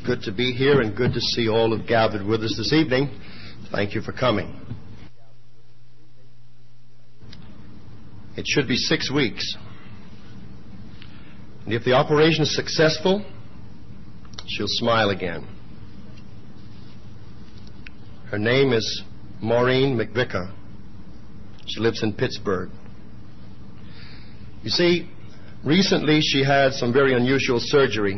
good to be here and good to see all who've gathered with us this evening. Thank you for coming. It should be 6 weeks. And if the operation is successful, she'll smile again. Her name is Maureen McVicker. She lives in Pittsburgh. You see, recently she had some very unusual surgery.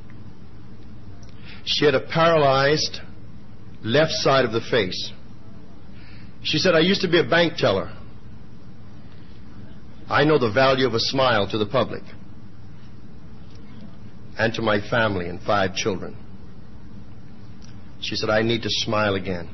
She had a paralyzed left side of the face. She said, I used to be a bank teller. I know the value of a smile to the public and to my family and 5 children. She said, I need to smile again.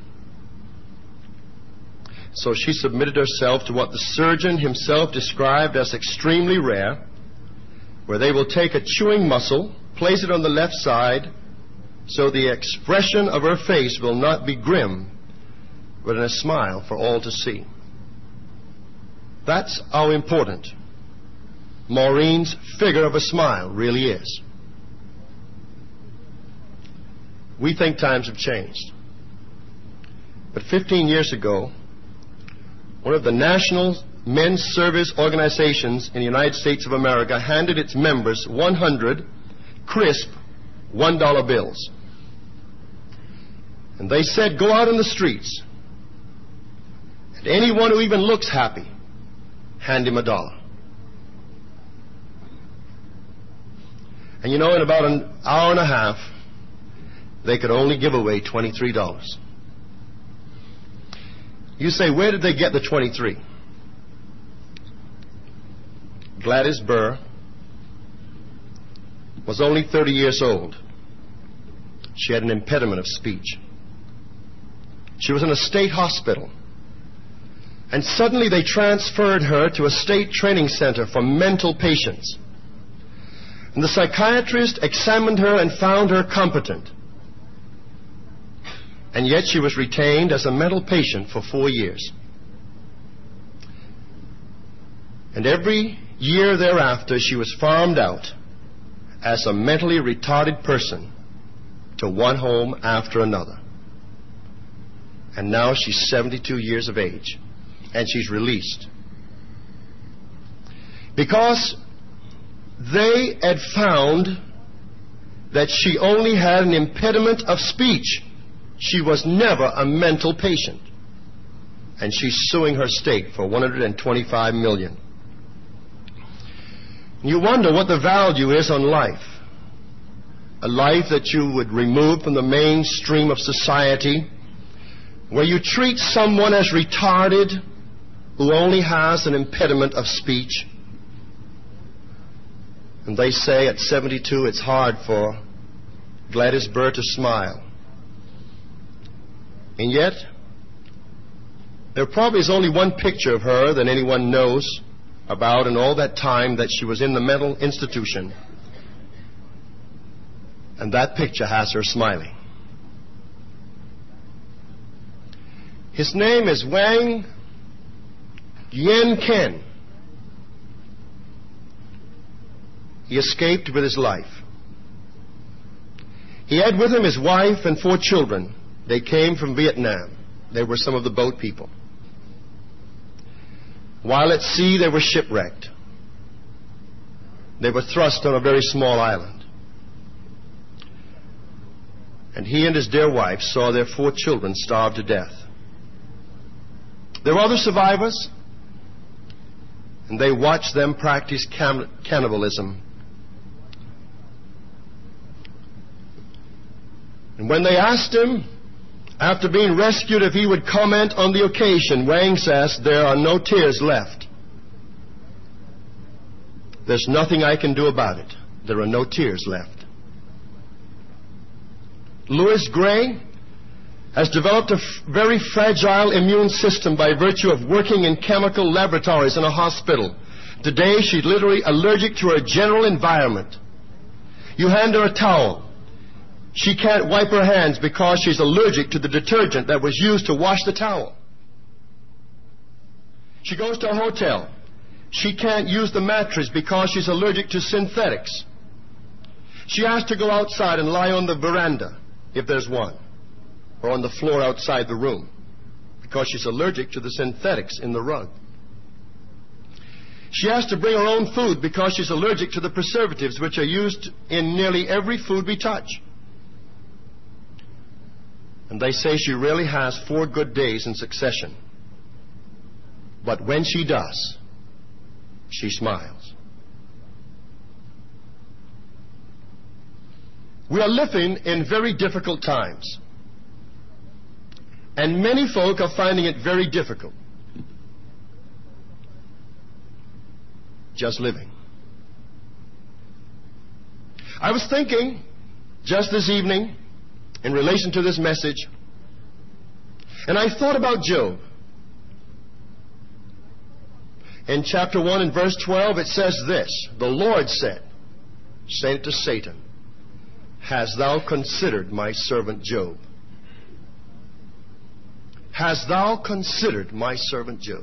So she submitted herself to what the surgeon himself described as extremely rare, where they will take a chewing muscle, place it on the left side, so the expression of her face will not be grim, but in a smile for all to see. That's how important Maureen's figure of a smile really is. We think times have changed. But 15 years ago, one of the national men's service organizations in the United States of America handed its members 100 crisp $1 bills. And they said, go out in the streets, and anyone who even looks happy, hand him $1. And you know, in about an hour and a half, they could only give away $23. You say, where did they get the 23? Gladys Burr was only 30 years old. She had an impediment of speech. She was in a state hospital. And suddenly they transferred her to a state training center for mental patients. And the psychiatrist examined her and found her competent. And yet she was retained as a mental patient for 4 years. And every year thereafter, she was farmed out as a mentally retarded person to one home after another. And now she's 72 years of age, and she's released. Because they had found that she only had an impediment of speech. She was never a mental patient. And she's suing her state for $125 million. You wonder what the value is on life. A life that you would remove from the mainstream of society, where you treat someone as retarded who only has an impediment of speech. And they say at 72 it's hard for Gladys Burr to smile. And yet, there probably is only one picture of her that anyone knows about in all that time that she was in the mental institution. And that picture has her smiling. His name is Wang Yen Ken. He escaped with his life. He had with him his wife and 4 children. They came from Vietnam. They were some of the boat people. While at sea, they were shipwrecked. They were thrust on a very small island. And he and his dear wife saw their 4 children starve to death. There were other survivors, and they watched them practice cannibalism. And when they asked him, after being rescued, if he would comment on the occasion, Wang says, there are no tears left. There's nothing I can do about it. There are no tears left. Louis Gray has developed a very fragile immune system by virtue of working in chemical laboratories in a hospital. Today, she's literally allergic to her general environment. You hand her a towel. She can't wipe her hands because she's allergic to the detergent that was used to wash the towel. She goes to a hotel. She can't use the mattress because she's allergic to synthetics. She has to go outside and lie on the veranda, if there's one, or on the floor outside the room, because she's allergic to the synthetics in the rug. She has to bring her own food because she's allergic to the preservatives which are used in nearly every food we touch. And they say she really has 4 good days in succession. But when she does, she smiles. We are living in very difficult times. And many folk are finding it very difficult just living. I was thinking just this evening in relation to this message, and I thought about Job. In chapter 1 and verse 12 it says this, the Lord said, saying it to Satan, hast thou considered my servant Job? Hast thou considered my servant Job?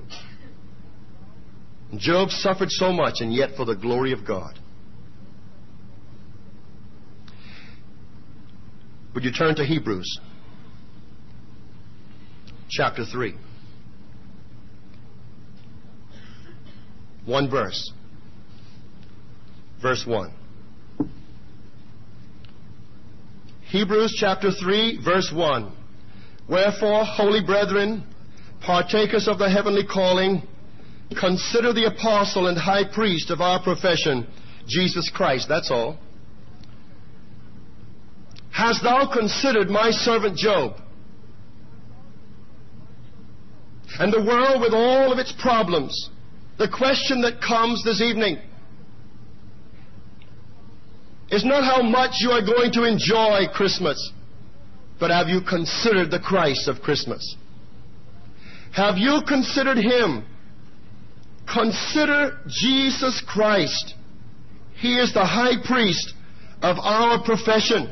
Job suffered so much, and yet for the glory of God. Would you turn to Hebrews chapter 3? One verse. Verse 1. Hebrews chapter 3, verse 1. Wherefore, holy brethren, partakers of the heavenly calling, consider the apostle and high priest of our profession, Jesus Christ. That's all. Hast thou considered my servant Job? And the world with all of its problems. The question that comes this evening is not how much you are going to enjoy Christmas, but have you considered the Christ of Christmas? Have you considered Him? Consider Jesus Christ. He is the high priest of our profession.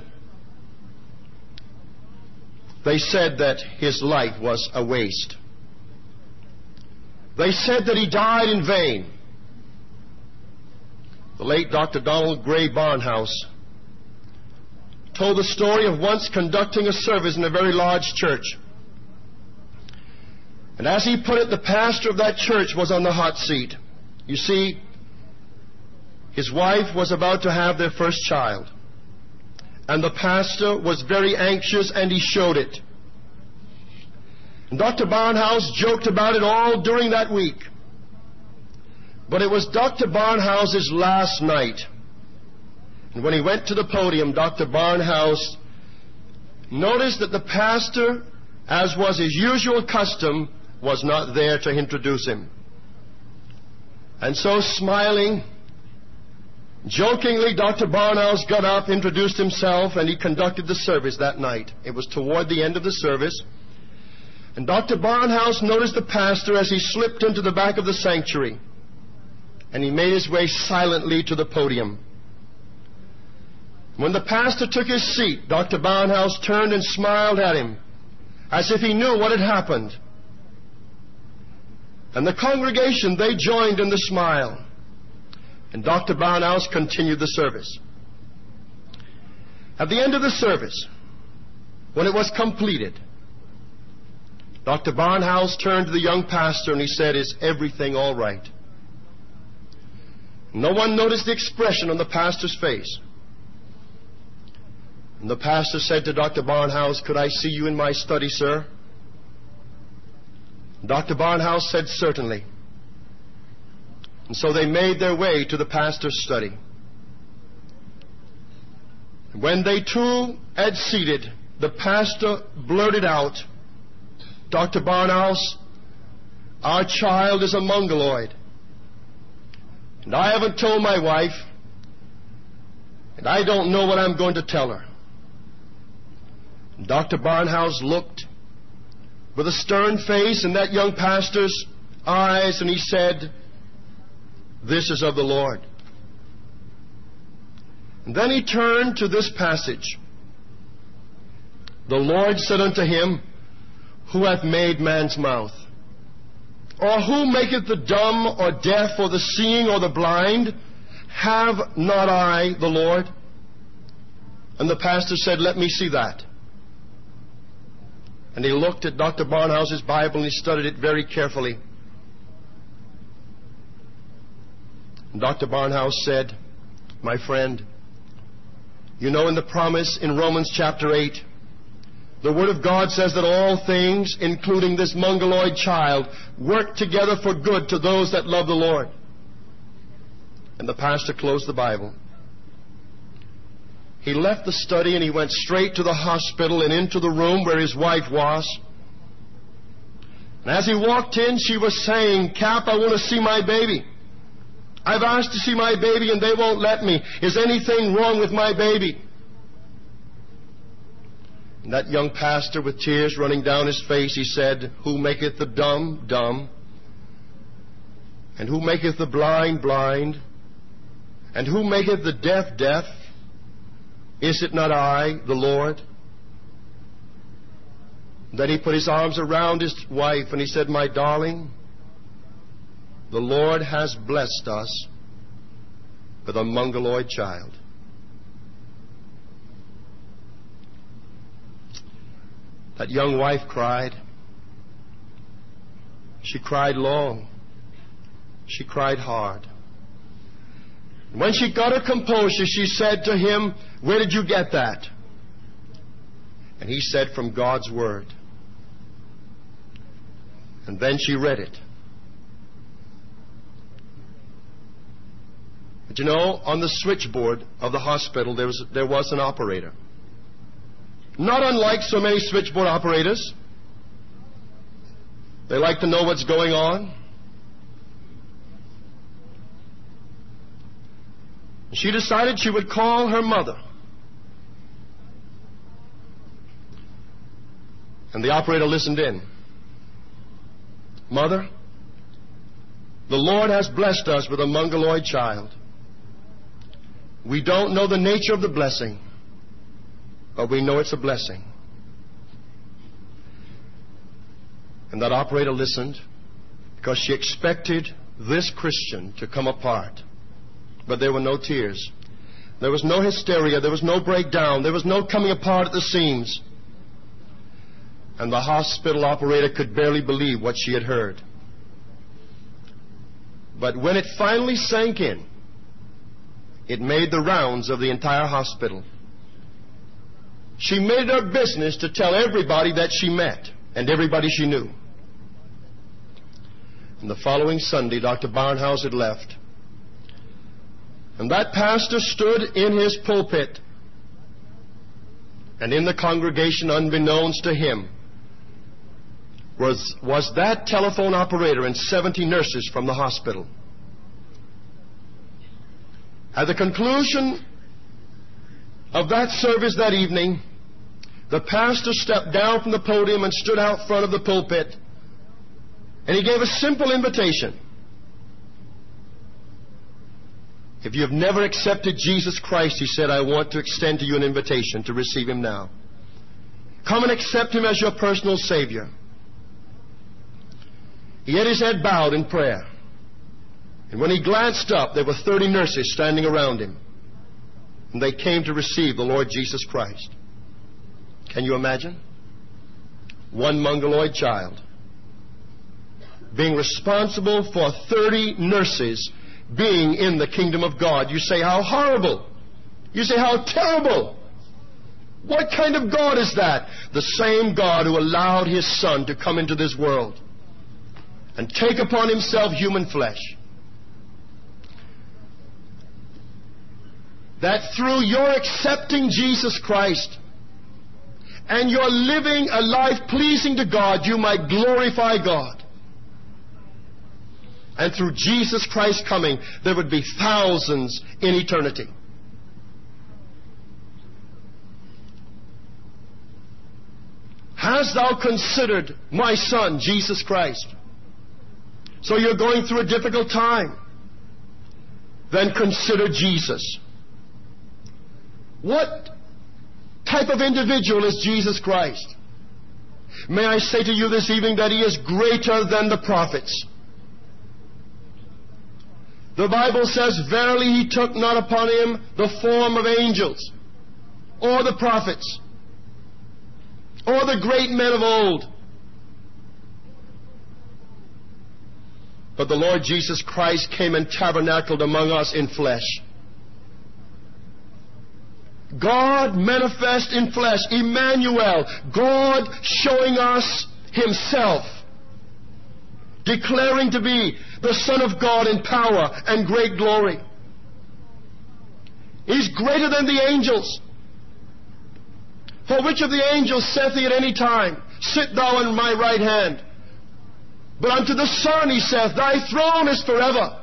They said that His life was a waste. They said that He died in vain. The late Dr. Donald Gray Barnhouse told the story of once conducting a service in a very large church. And as he put it, the pastor of that church was on the hot seat. You see, his wife was about to have their first child. And the pastor was very anxious, and he showed it. And Dr. Barnhouse joked about it all during that week. But it was Dr. Barnhouse's last night. And when he went to the podium, Dr. Barnhouse noticed that the pastor, as was his usual custom, was not there to introduce him. And so, smiling, jokingly, Dr. Barnhouse got up, introduced himself, and he conducted the service that night. It was toward the end of the service. And Dr. Barnhouse noticed the pastor as he slipped into the back of the sanctuary. And he made his way silently to the podium. When the pastor took his seat, Dr. Barnhouse turned and smiled at him, as if he knew what had happened. And the congregation, they joined in the smile. And Dr. Barnhouse continued the service. At the end of the service, when it was completed, Dr. Barnhouse turned to the young pastor and he said, "Is everything all right?" No one noticed the expression on the pastor's face. And the pastor said to Dr. Barnhouse, "Could I see you in my study, sir?" Dr. Barnhouse said, "Certainly." And so they made their way to the pastor's study. When they two had seated, the pastor blurted out, "Dr. Barnhouse, our child is a mongoloid. And I haven't told my wife, and I don't know what I'm going to tell her." And Dr. Barnhouse looked with a stern face in that young pastor's eyes, and he said, "This is of the Lord." And then he turned to this passage. "The Lord said unto him, Who hath made man's mouth? Or who maketh the dumb or deaf or the seeing or the blind? Have not I the Lord? And the pastor said, "Let me see that." And he looked at Dr. Barnhouse's Bible and he studied it very carefully. And Dr. Barnhouse said, "My friend, you know in the promise in Romans chapter 8, the Word of God says that all things, including this mongoloid child, work together for good to those that love the Lord." And the pastor closed the Bible. He left the study and he went straight to the hospital and into the room where his wife was. And as he walked in, she was saying, "Cap, I want to see my baby. I've asked to see my baby and they won't let me. Is anything wrong with my baby?" And that young pastor, with tears running down his face, he said, "Who maketh the dumb dumb? And who maketh the blind blind? And who maketh the deaf deaf? Is it not I, the Lord?" Then he put his arms around his wife and he said, "My darling, the Lord has blessed us with a mongoloid child." That young wife cried. She cried long. She cried hard. When she got her composure, she said to him, "Where did you get that?" And he said, "From God's Word." And then she read it. But you know, on the switchboard of the hospital, there was an operator. Not unlike so many switchboard operators. They like to know what's going on. She decided she would call her mother. And the operator listened in. "Mother, the Lord has blessed us with a mongoloid child. We don't know the nature of the blessing, but we know it's a blessing." And that operator listened because she expected this Christian to come apart. But there were no tears. There was no hysteria. There was no breakdown. There was no coming apart at the seams. And the hospital operator could barely believe what she had heard. But when it finally sank in, it made the rounds of the entire hospital. She made it her business to tell everybody that she met and everybody she knew. And the following Sunday, Dr. Barnhouse had left. And that pastor stood in his pulpit. And in the congregation, unbeknownst to him, was that telephone operator and 70 nurses from the hospital. At the conclusion of that service that evening, the pastor stepped down from the podium and stood out front of the pulpit. And he gave a simple invitation. If you have never accepted Jesus Christ, he said, I want to extend to you an invitation to receive him now. Come and accept him as your personal Savior. He had his head bowed in prayer. And when he glanced up, there were 30 nurses standing around him. And they came to receive the Lord Jesus Christ. Can you imagine? One mongoloid child being responsible for 30 nurses being in the kingdom of God. You say, how horrible. You say, how terrible. What kind of God is that? The same God who allowed his Son to come into this world and take upon himself human flesh. That through your accepting Jesus Christ and your living a life pleasing to God, you might glorify God. And through Jesus Christ coming, there would be thousands in eternity. Hast thou considered my Son, Jesus Christ? So you're going through a difficult time. Then consider Jesus. What type of individual is Jesus Christ? May I say to you this evening that he is greater than the prophets. The Bible says, verily he took not upon him the form of angels, or the prophets, or the great men of old. But the Lord Jesus Christ came and tabernacled among us in flesh. God manifest in flesh, Emmanuel, God showing us Himself, declaring to be the Son of God in power and great glory. He's greater than the angels. For which of the angels saith He at any time, Sit thou on my right hand? But unto the Son He saith, Thy throne is forever.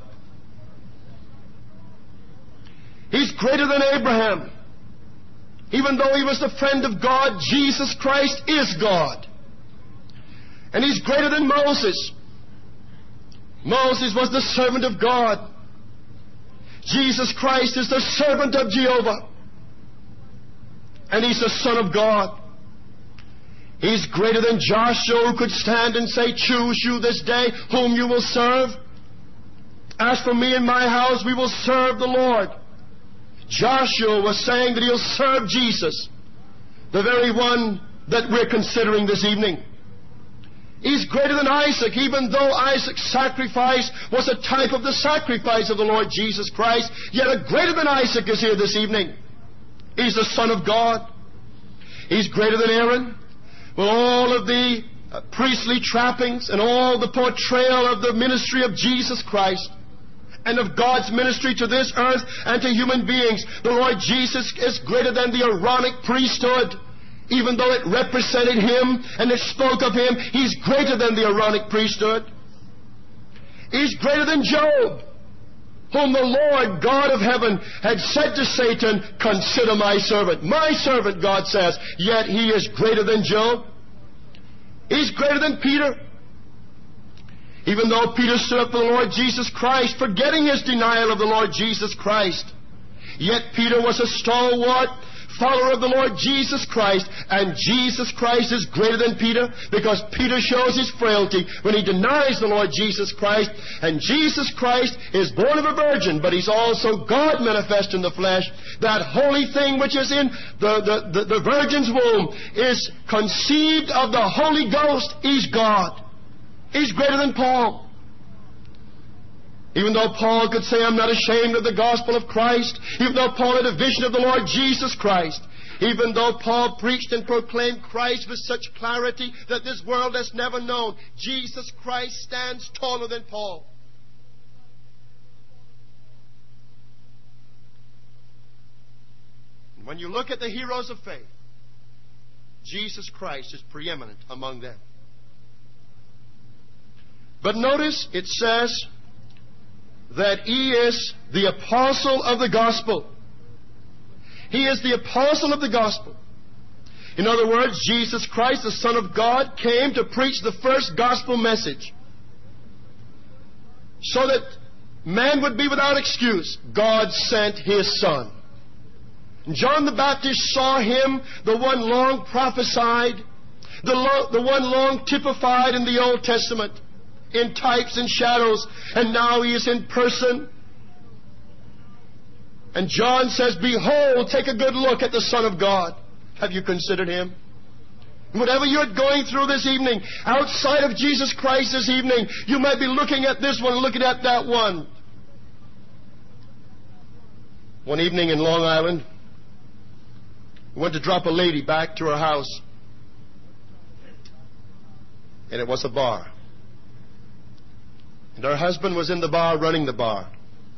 He's greater than Abraham. Even though he was the friend of God, Jesus Christ is God. And He's greater than Moses. Moses was the servant of God. Jesus Christ is the servant of Jehovah. And He's the Son of God. He's greater than Joshua, who could stand and say, Choose you this day whom you will serve. As for me and my house, we will serve the Lord. Joshua was saying that he'll serve Jesus, the very one that we're considering this evening. He's greater than Isaac, even though Isaac's sacrifice was a type of the sacrifice of the Lord Jesus Christ. Yet a greater than Isaac is here this evening. He's the Son of God. He's greater than Aaron, with all of the priestly trappings and all the portrayal of the ministry of Jesus Christ and of God's ministry to this earth and to human beings. The Lord Jesus is greater than the Aaronic priesthood. Even though it represented Him and it spoke of Him, He's greater than the Aaronic priesthood. He's greater than Job, whom the Lord God of heaven had said to Satan, Consider my servant. My servant, God says. Yet he is greater than Job. He's greater than Peter. Even though Peter stood up for the Lord Jesus Christ, forgetting his denial of the Lord Jesus Christ, yet Peter was a stalwart follower of the Lord Jesus Christ, and Jesus Christ is greater than Peter, because Peter shows his frailty when he denies the Lord Jesus Christ. And Jesus Christ is born of a virgin, but He's also God manifest in the flesh. That holy thing which is in the virgin's womb is conceived of the Holy Ghost. He's God. He's greater than Paul. Even though Paul could say, I'm not ashamed of the gospel of Christ, even though Paul had a vision of the Lord Jesus Christ, even though Paul preached and proclaimed Christ with such clarity that this world has never known, Jesus Christ stands taller than Paul. And when you look at the heroes of faith, Jesus Christ is preeminent among them. But notice it says that He is the apostle of the gospel. He is the apostle of the gospel. In other words, Jesus Christ, the Son of God, came to preach the first gospel message so that man would be without excuse. God sent His Son. John the Baptist saw Him, the one long prophesied, the one long typified in the Old Testament, in types and shadows, and now He is in person. And John says, Behold, take a good look at the Son of God. Have you considered Him? Whatever you're going through this evening, outside of Jesus Christ this evening, you might be looking at this one, looking at that one. One evening in Long Island, we went to drop a lady back to her house. And it was a bar. And her husband was in the bar, running the bar.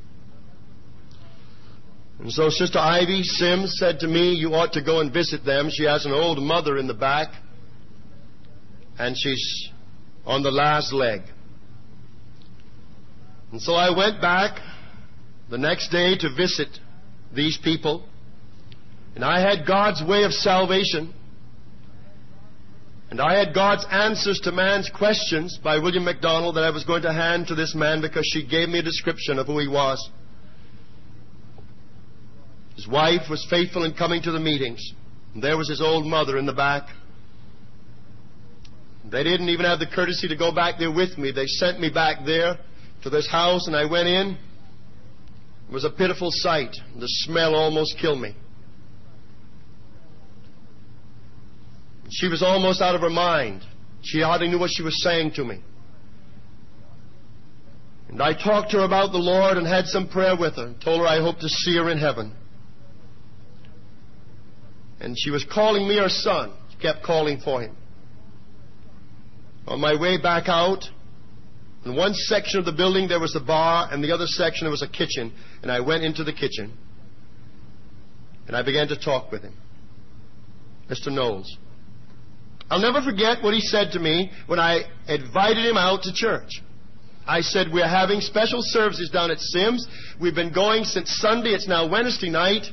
And so Sister Ivy Sims said to me, you ought to go and visit them. She has an old mother in the back, and she's on the last leg. And so I went back the next day to visit these people. And I had God's way of salvation. And I had God's answers to man's questions by William MacDonald that I was going to hand to this man, because she gave me a description of who he was. His wife was faithful in coming to the meetings. And there was his old mother in the back. They didn't even have the courtesy to go back there with me. They sent me back there to this house, and I went in. It was a pitiful sight. The smell almost killed me. She was almost out of her mind. She hardly knew what she was saying to me. And I talked to her about the Lord and had some prayer with her and told her I hoped to see her in heaven. And she was calling me her son. She kept calling for him. On my way back out, in one section of the building there was a bar, and the other section there was a kitchen. And I went into the kitchen, and I began to talk with him. Mr. Knowles. I'll never forget what he said to me when I invited him out to church. I said, we're having special services down at Sims. We've been going since Sunday. It's now Wednesday night.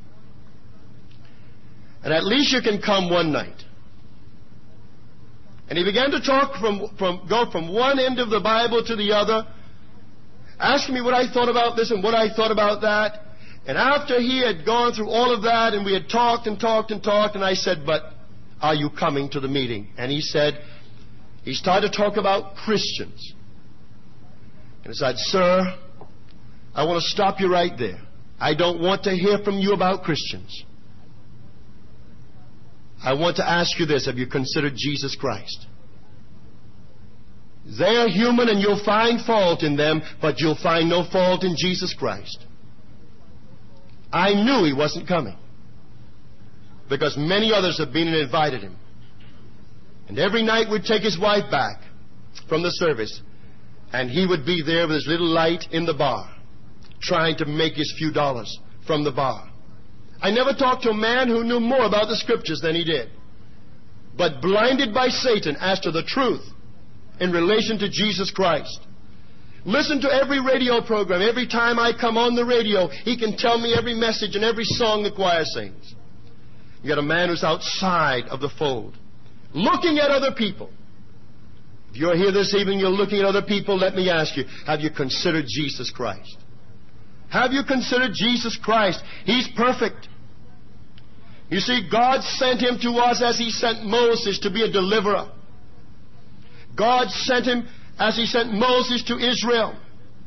And at least you can come one night. And he began to talk go from one end of the Bible to the other, asking me what I thought about this and what I thought about that. And after he had gone through all of that, and we had talked and talked and talked, and I said, but are you coming to the meeting? And he said, he started to talk about Christians. And I said, sir, I want to stop you right there. I don't want to hear from you about Christians. I want to ask you this. Have you considered Jesus Christ? They are human and you'll find fault in them, but you'll find no fault in Jesus Christ. I knew he wasn't coming because many others had been and invited him. And every night we'd take his wife back from the service, and he would be there with his little light in the bar, trying to make his few dollars from the bar. I never talked to a man who knew more about the Scriptures than he did, but blinded by Satan as to the truth in relation to Jesus Christ. Listen to every radio program. Every time I come on the radio, he can tell me every message and every song the choir sings. You got a man who's outside of the fold, looking at other people. If you're here this evening, you're looking at other people, let me ask you, have you considered Jesus Christ? Have you considered Jesus Christ? He's perfect. You see, God sent him to us as he sent Moses to be a deliverer. God sent him as he sent Moses to Israel.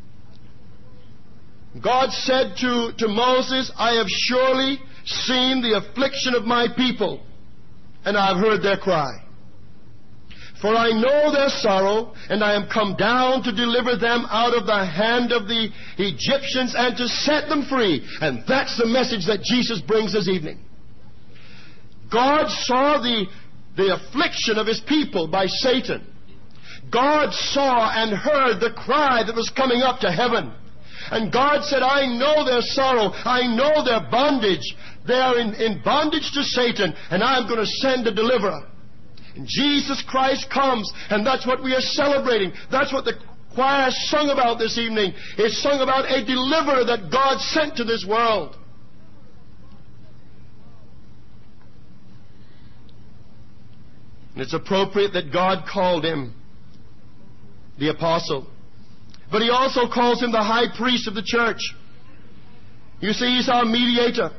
God said to Moses, I have surely seen the affliction of my people, and I have heard their cry. For I know their sorrow, and I am come down to deliver them out of the hand of the Egyptians and to set them free. And that's the message that Jesus brings this evening. God saw the affliction of his people by Satan. God saw and heard the cry that was coming up to heaven. And God said, I know their sorrow. I know their bondage. They are in bondage to Satan, and I'm going to send a deliverer. And Jesus Christ comes, and that's what we are celebrating. That's what the choir sung about this evening. It sung about a deliverer that God sent to this world. And it's appropriate that God called him the apostle. But he also calls him the high priest of the church. You see, he's our mediator.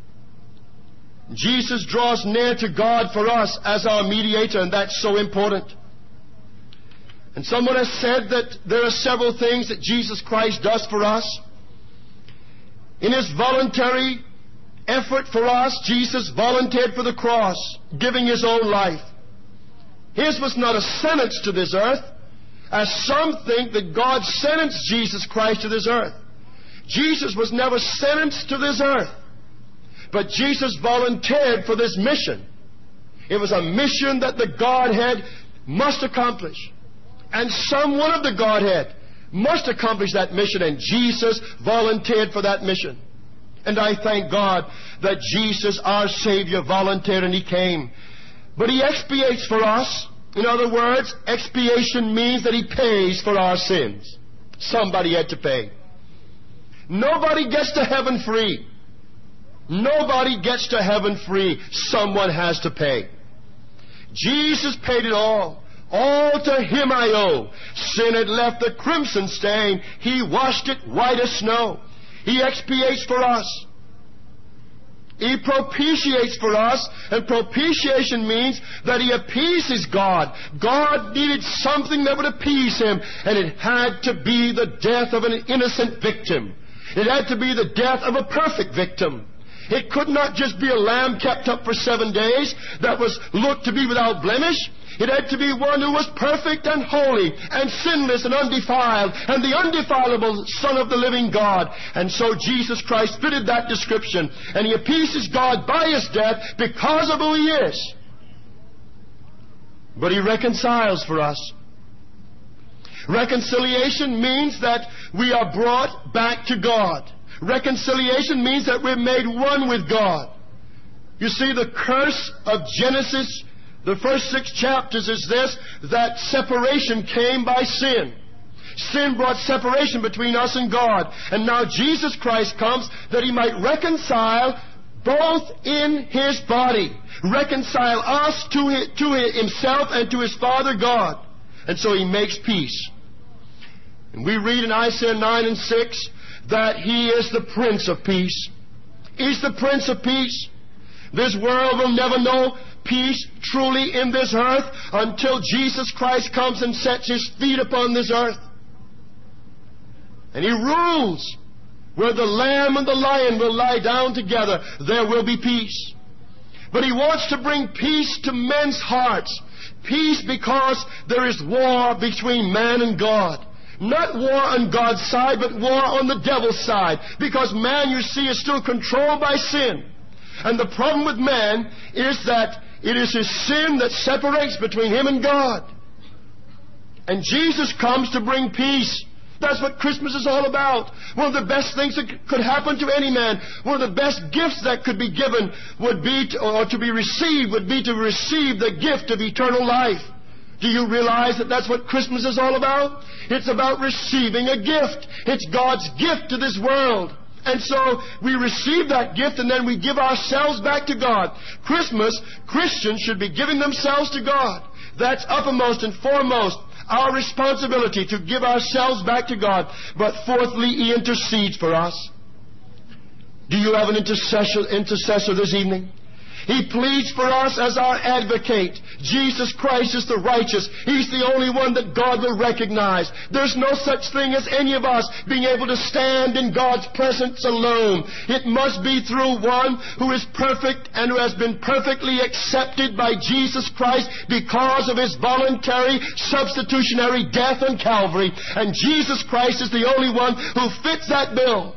Jesus draws near to God for us as our mediator, and that's so important. And someone has said that there are several things that Jesus Christ does for us. In his voluntary effort for us, Jesus volunteered for the cross, giving his own life. His was not a sentence to this earth, as some think that God sentenced Jesus Christ to this earth. Jesus was never sentenced to this earth. But Jesus volunteered for this mission. It was a mission that the Godhead must accomplish. And someone of the Godhead must accomplish that mission, and Jesus volunteered for that mission. And I thank God that Jesus, our Savior, volunteered and he came. But he expiates for us. In other words, expiation means that he pays for our sins. Somebody had to pay. Nobody gets to heaven free. Nobody gets to heaven free. Someone has to pay. Jesus paid it all. All to him I owe. Sin had left the crimson stain. He washed it white as snow. He expiates for us. He propitiates for us, and propitiation means that he appeases God. God needed something that would appease him, and it had to be the death of an innocent victim. It had to be the death of a perfect victim. It could not just be a lamb kept up for 7 days that was looked to be without blemish. It had to be one who was perfect and holy and sinless and undefiled and the undefilable Son of the living God. And so Jesus Christ fitted that description, and He appeases God by His death because of who He is. But He reconciles for us. Reconciliation means that we are brought back to God. Reconciliation means that we're made one with God. You see, the curse of Genesis, the first 6 chapters, is this, that separation came by sin. Sin brought separation between us and God. And now Jesus Christ comes that He might reconcile both in His body. Reconcile us to Himself and to His Father God. And so He makes peace. And we read in Isaiah 9 and 6 that He is the Prince of Peace. He's the Prince of Peace. This world will never know peace truly in this earth until Jesus Christ comes and sets His feet upon this earth. And He rules. Where the lamb and the lion will lie down together, there will be peace. But He wants to bring peace to men's hearts. Peace because there is war between man and God. Not war on God's side, but war on the devil's side. Because man, you see, is still controlled by sin. And the problem with man is that it is his sin that separates between him and God. And Jesus comes to bring peace. That's what Christmas is all about. One of the best things that could happen to any man, one of the best gifts that could be given would be to be received the gift of eternal life. Do you realize that that's what Christmas is all about? It's about receiving a gift. It's God's gift to this world. And so we receive that gift and then we give ourselves back to God. Christmas, Christians should be giving themselves to God. That's uppermost and foremost. Our responsibility to give ourselves back to God. But fourthly, He intercedes for us. Do you have an intercessor this evening? He pleads for us as our advocate. Jesus Christ is the righteous. He's the only one that God will recognize. There's no such thing as any of us being able to stand in God's presence alone. It must be through one who is perfect and who has been perfectly accepted by Jesus Christ because of His voluntary substitutionary death on Calvary. And Jesus Christ is the only one who fits that bill.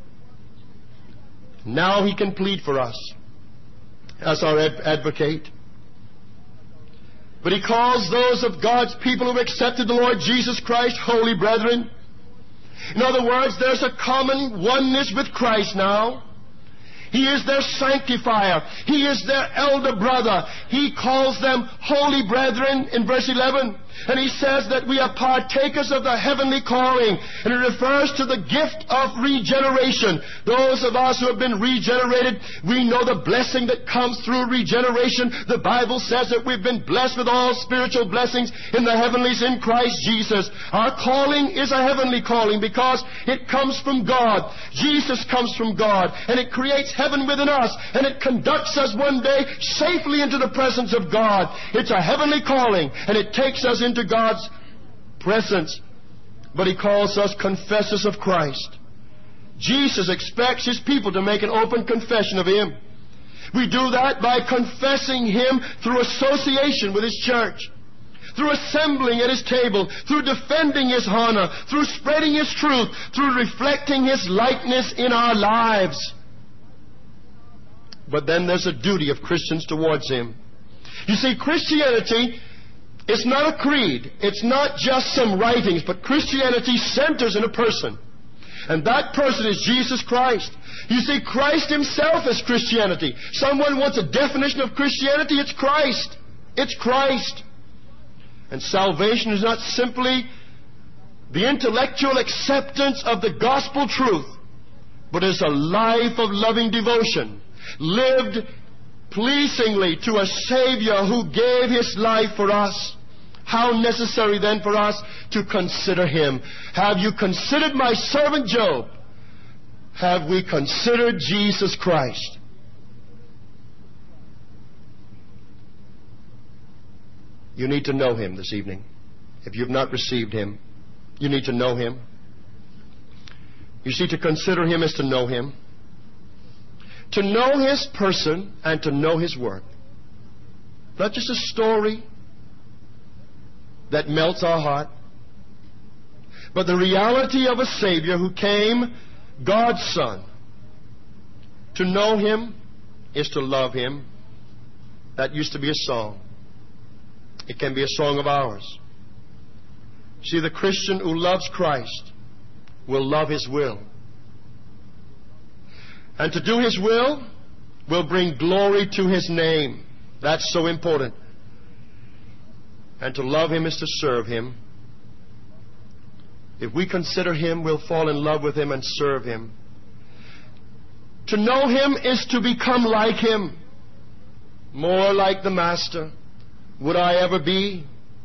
Now He can plead for us as our advocate. But He calls those of God's people who have accepted the Lord Jesus Christ holy brethren. In other words, there's a common oneness with Christ now. He is their sanctifier. He is their elder brother. He calls them holy brethren in verse 11. And He says that we are partakers of the heavenly calling. And it refers to the gift of regeneration. Those of us who have been regenerated, we know the blessing that comes through regeneration. The Bible says that we've been blessed with all spiritual blessings in the heavenlies in Christ Jesus. Our calling is a heavenly calling because it comes from God. Jesus comes from God. And it creates heaven within us. And it conducts us one day safely into the presence of God. It's a heavenly calling. And it takes us into God's presence. But He calls us confessors of Christ. Jesus expects His people to make an open confession of Him. We do that by confessing Him through association with His church, through assembling at His table, through defending His honor, through spreading His truth, through reflecting His likeness in our lives. But then there's a duty of Christians towards Him. You see, Christianity, it's not a creed. It's not just some writings, but Christianity centers in a person. And that person is Jesus Christ. You see, Christ Himself is Christianity. Someone wants a definition of Christianity, it's Christ. It's Christ. And salvation is not simply the intellectual acceptance of the gospel truth, but is a life of loving devotion, lived pleasingly to a Savior who gave His life for us. How necessary then for us to consider Him. Have you considered my servant Job? Have we considered Jesus Christ? You need to know Him this evening. If you've not received Him, you need to know Him. You see, to consider Him is to know Him. to know His person and to know His work. Not just a story that melts our heart, but the reality of a Savior who came, God's Son. To know Him is to love Him. That used to be a song. It can be a song of ours. See, the Christian who loves Christ will love His will. And to do His will bring glory to His name. That's so important. And to love Him is to serve Him. If we consider Him, we'll fall in love with Him and serve Him. To know Him is to become like Him. More like the Master. Would I ever be?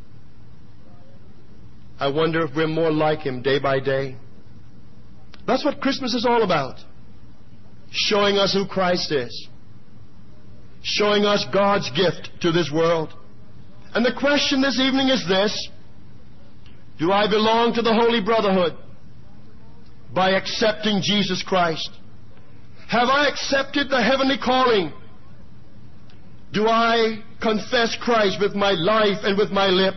I wonder if we're more like Him day by day. That's what Christmas is all about. Showing us who Christ is. Showing us God's gift to this world. And the question this evening is this: do I belong to the Holy Brotherhood by accepting Jesus Christ? Have I accepted the heavenly calling? Do I confess Christ with my life and with my lip?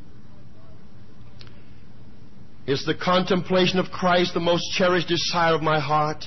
Is the contemplation of Christ the most cherished desire of my heart?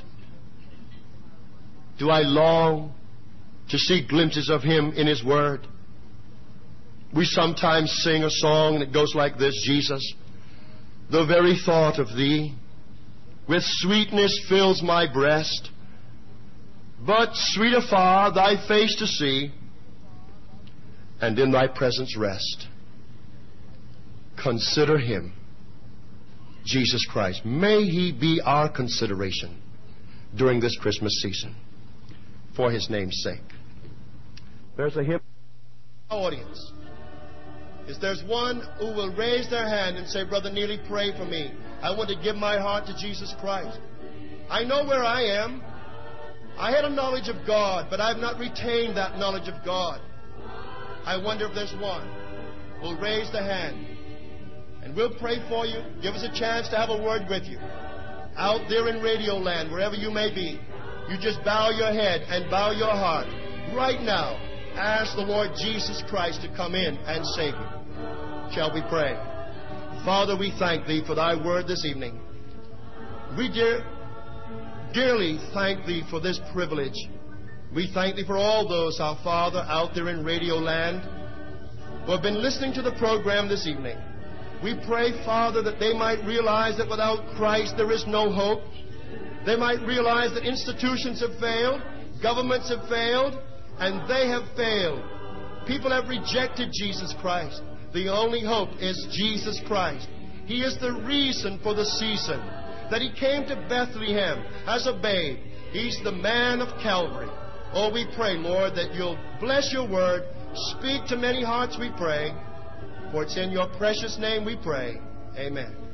Do I long to see glimpses of Him in His Word? We sometimes sing a song that goes like this: Jesus, the very thought of Thee with sweetness fills my breast, but sweeter far Thy face to see, and in Thy presence rest. Consider Him, Jesus Christ. May He be our consideration during this Christmas season, for His name's sake. There's a hymn. Audience. If there's one who will raise their hand and say, Brother Neely, pray for me. I want to give my heart to Jesus Christ. I know where I am. I had a knowledge of God, but I've not retained that knowledge of God. I wonder if there's one who will raise the hand. And we'll pray for you. Give us a chance to have a word with you. Out there in Radio Land, wherever you may be, you just bow your head and bow your heart. Right now, ask the Lord Jesus Christ to come in and save you. Shall we pray? Father, we thank Thee for Thy word this evening. We dearly thank Thee for this privilege. We thank Thee for all those, our Father, out there in Radio Land who have been listening to the program this evening. We pray, Father, that they might realize that without Christ there is no hope. They might realize that institutions have failed, governments have failed, and they have failed. People have rejected Jesus Christ. The only hope is Jesus Christ. He is the reason for the season, that He came to Bethlehem as a babe. He's the man of Calvary. Oh, we pray, Lord, that You'll bless Your word. Speak to many hearts, we pray. For it's in Your precious name we pray. Amen.